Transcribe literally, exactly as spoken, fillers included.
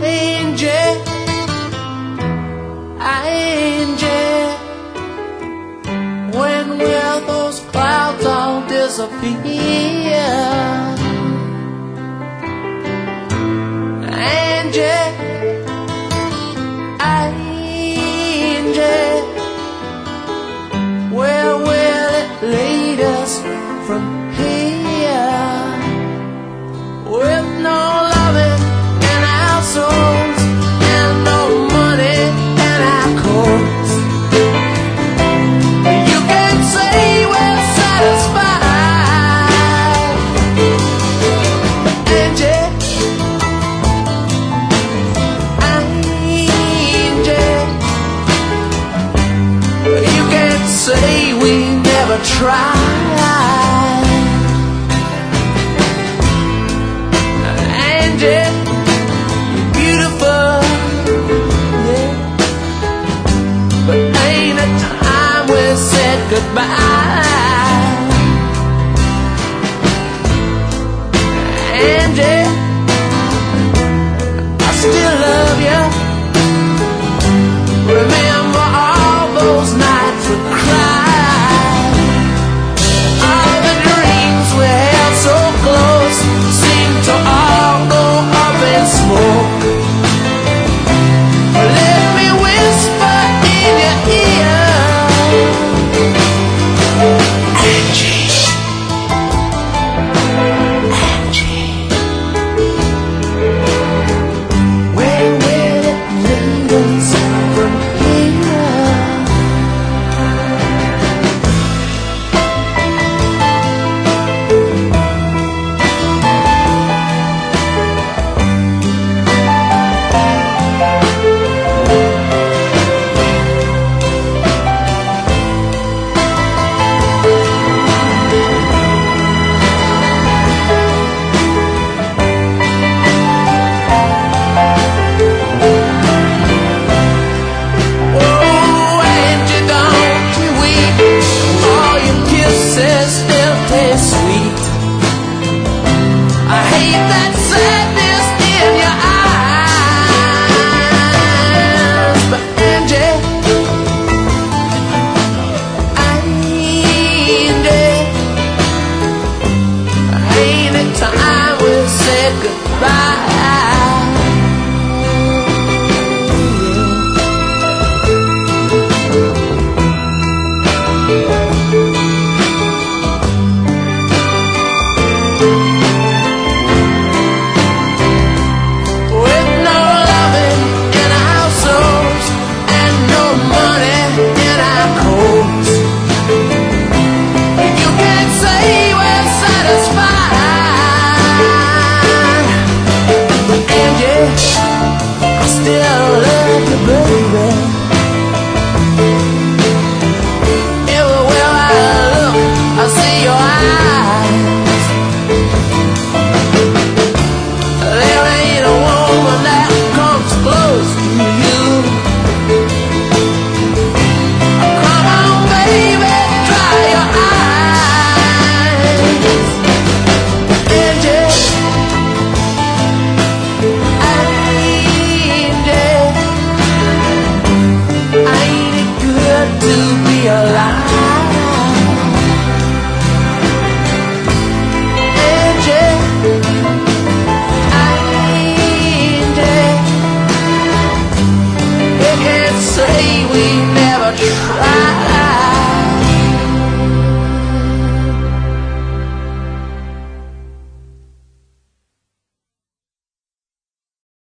Angie, Angie, when will those clouds all disappear? Angie, Angie, where will it lead us from here? With no loving in our souls and no money in our coats, you can say we're satisfied. Angie, Angie, you can say we never tried. Angie, you're beautiful, yeah, but ain't it time we said goodbye? Angie, I still love you. Remember all those nights we cried. All the dreams we held so close seem to all go up in smoke. Let me whisper in your ear, Angie, Angie, where will it lead us from here? Oh, Angie, don't you weep. All your kisses still taste sweet. I hate that sadness in your eyes. But Angie, Angie, ain't it time we said goodbye?